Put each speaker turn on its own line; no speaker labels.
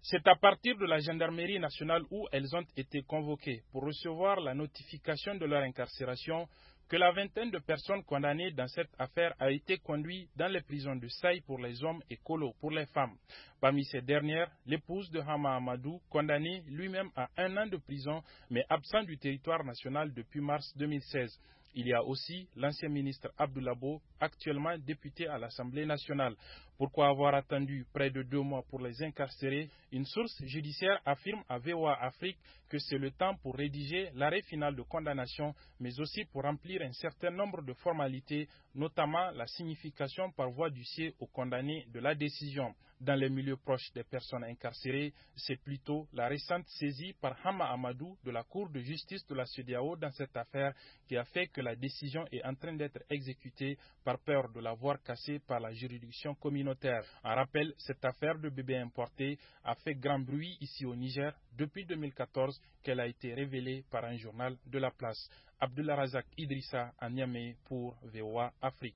C'est à partir de la gendarmerie nationale où elles ont été convoquées pour recevoir la notification de leur incarcération que la vingtaine de personnes condamnées dans cette affaire a été conduite dans les prisons de Saï pour les hommes et Kolo pour les femmes. Parmi ces dernières, l'épouse de Hama Amadou, condamné lui-même à 1 an de prison mais absent du territoire national depuis mars 2016. Il y a aussi l'ancien ministre Abdoulabo, actuellement député à l'Assemblée nationale. Pourquoi avoir attendu près de 2 mois pour les incarcérer? Une source judiciaire affirme à VOA Afrique que c'est le temps pour rédiger l'arrêt final de condamnation, mais aussi pour remplir un certain nombre de formalités, notamment la signification par voie d'huissier aux condamnés de la décision. Dans les milieux proches des personnes incarcérées, c'est plutôt la récente saisie par Hama Amadou de la Cour de justice de la CEDEAO dans cette affaire qui a fait que la décision est en train d'être exécutée par peur de la voir cassée par la juridiction communautaire. En rappel, cette affaire de bébés importés a fait grand bruit ici au Niger depuis 2014 qu'elle a été révélée par un journal de la place. Abdullah Razak Idrissa à Niamey pour VOA Afrique.